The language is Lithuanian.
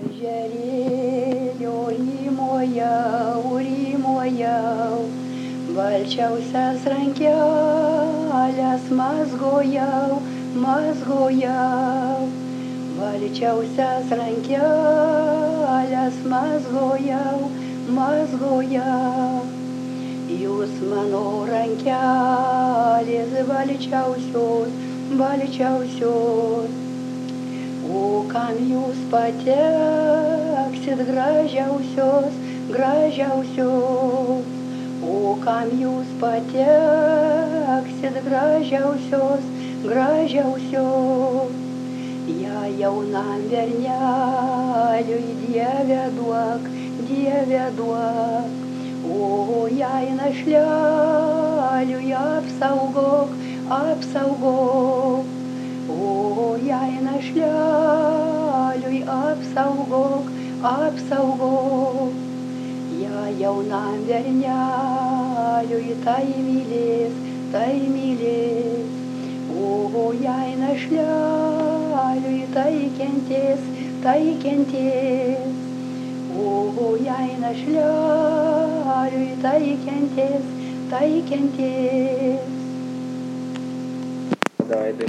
Ežerėlio rymojau, balčiausias rankelės mazgojau, balčiausias rankelės mazgojau. Jūs mano rankelės balčiausios, o kam jūs pateksit gražiausios, o kam jūs pateksit gražiausios. Ja jaunam berneliui Dieve duok, o jai našleliui apsaugok, o jai našleliui apsaugok. Ja jaunam berneliui tai mylės, o jai našleliui tai kentės, o jai našleliui tai kentės. Давай,